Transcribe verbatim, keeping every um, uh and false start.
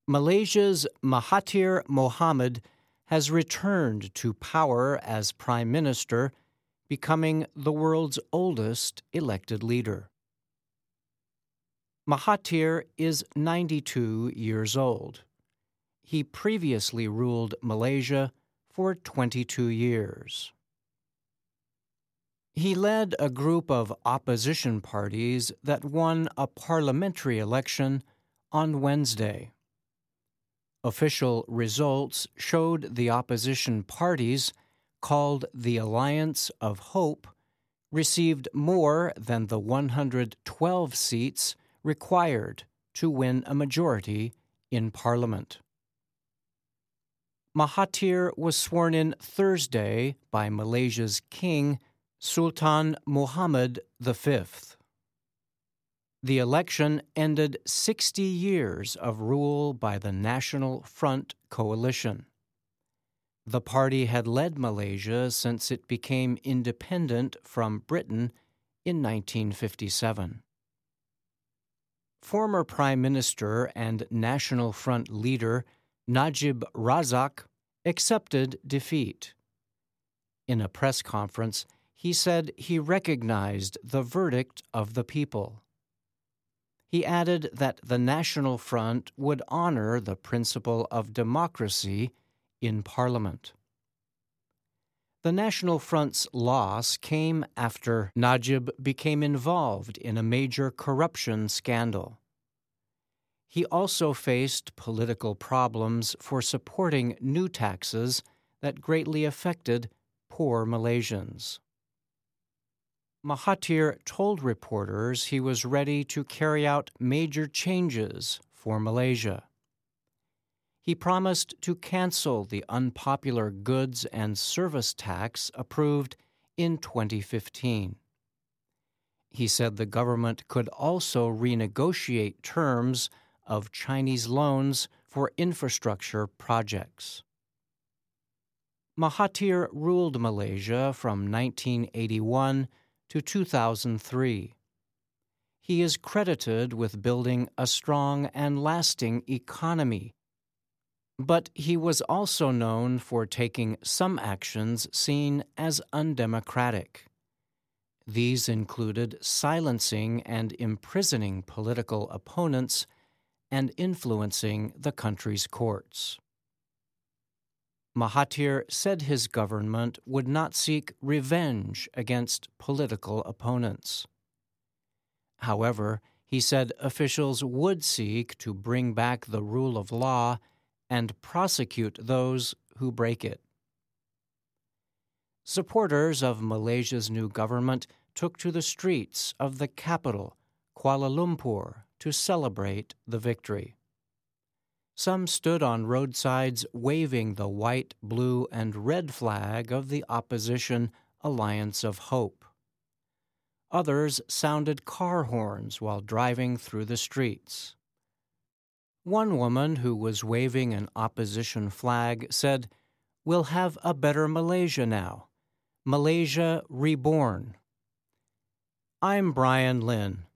Malaysia's Mahathir Mohamad has returned to power as Prime Minister, becoming the world's oldest elected leader. Mahathir is ninety-two years old. He previously ruled Malaysia for twenty-two years. He led a group of opposition parties that won a parliamentary election on Wednesday. Official results showed the opposition parties, called the Alliance of Hope, received more than the one hundred twelve seats required to win a majority in Parliament. Mahathir was sworn in Thursday by Malaysia's King, Sultan Muhammad the Fifth. The election ended sixty years of rule by the National Front coalition. The party had led Malaysia since it became independent from Britain in nineteen fifty-seven. Former Prime Minister and National Front leader Najib Razak accepted defeat. In a press conference, he said he recognized the verdict of the people. He added that the National Front would honor the principle of democracy in Parliament. The National Front's loss came after Najib became involved in a major corruption scandal. He also faced political problems for supporting new taxes that greatly affected poor Malaysians. Mahathir told reporters he was ready to carry out major changes for Malaysia. He promised to cancel the unpopular goods and service tax approved in twenty fifteen. He said the government could also renegotiate terms of Chinese loans for infrastructure projects. Mahathir ruled Malaysia from nineteen eighty-one to two thousand three. He is credited with building a strong and lasting economy, but he was also known for taking some actions seen as undemocratic. These included silencing and imprisoning political opponents and influencing the country's courts. Mahathir said his government would not seek revenge against political opponents. However, he said officials would seek to bring back the rule of law and prosecute those who break it. Supporters of Malaysia's new government took to the streets of the capital, Kuala Lumpur, to celebrate the victory. Some stood on roadsides waving the white, blue, and red flag of the opposition Alliance of Hope. Others sounded car horns while driving through the streets. One woman who was waving an opposition flag said, "We'll have a better Malaysia now. Malaysia reborn." I'm Brian Lynn.